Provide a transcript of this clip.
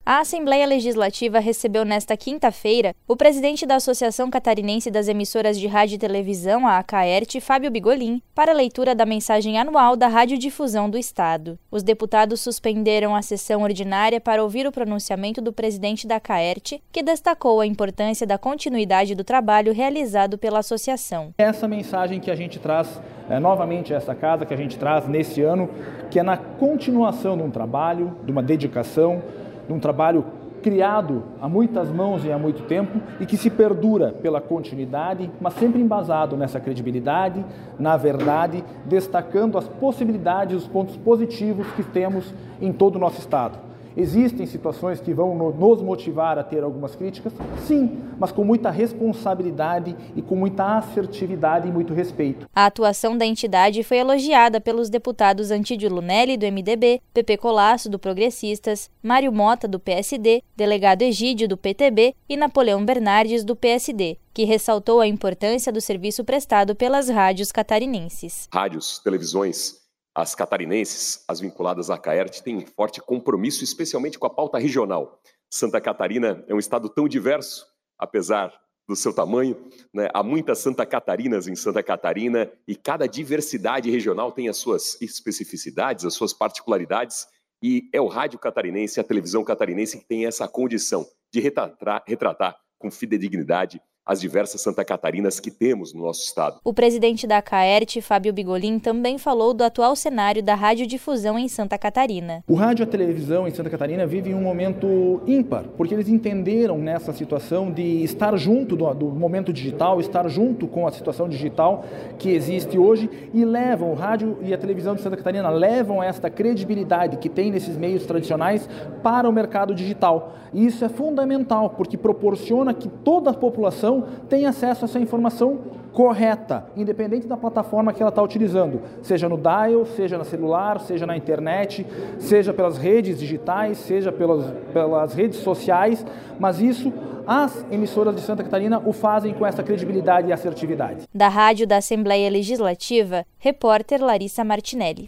A Assembleia Legislativa recebeu nesta quinta-feira o presidente da Associação Catarinense das Emissoras de Rádio e Televisão, a ACAERT, Fábio Bigolin, para a leitura da mensagem anual da Radiodifusão do Estado. Os deputados suspenderam a sessão ordinária para ouvir o pronunciamento do presidente da ACAERT, que destacou a importância da continuidade do trabalho realizado pela associação. Essa mensagem que a gente traz novamente a essa casa, que a gente traz nesse ano, que é na continuação de um trabalho, de uma dedicação, de um trabalho criado a muitas mãos e há muito tempo e que se perdura pela continuidade, mas sempre embasado nessa credibilidade, na verdade, destacando as possibilidades, os pontos positivos que temos em todo o nosso Estado. Existem situações que vão nos motivar a ter algumas críticas? Sim, mas com muita responsabilidade e com muita assertividade e muito respeito. A atuação da entidade foi elogiada pelos deputados Antídio Lunelli, do MDB, Pepe Colasso, do Progressistas, Mário Mota, do PSD, delegado Egídio, do PTB e Napoleão Bernardes, do PSD, que ressaltou a importância do serviço prestado pelas rádios catarinenses. Rádios, televisões, as catarinenses, as vinculadas à ACAERT, têm forte compromisso, especialmente com a pauta regional. Santa Catarina é um estado tão diverso, apesar do seu tamanho, né? Há muitas Santa Catarinas em Santa Catarina e cada diversidade regional tem as suas especificidades, as suas particularidades, e é o rádio catarinense, a televisão catarinense que tem essa condição de retratar com fidedignidade as diversas Santa Catarinas que temos no nosso estado. O presidente da ACAERT, Fábio Bigolin, também falou do atual cenário da radiodifusão em Santa Catarina. O rádio e a televisão em Santa Catarina vivem um momento ímpar, porque eles entenderam nessa situação de estar junto do momento digital, estar junto com a situação digital que existe hoje e levam, o rádio e a televisão de Santa Catarina levam esta credibilidade que tem nesses meios tradicionais para o mercado digital. E isso é fundamental, porque proporciona que toda a população tem acesso a essa informação correta, independente da plataforma que ela está utilizando, seja no dial, seja no celular, seja na internet, seja pelas redes digitais, seja pelas redes sociais, mas isso as emissoras de Santa Catarina o fazem com essa credibilidade e assertividade. Da Rádio da Assembleia Legislativa, repórter Larissa Martinelli.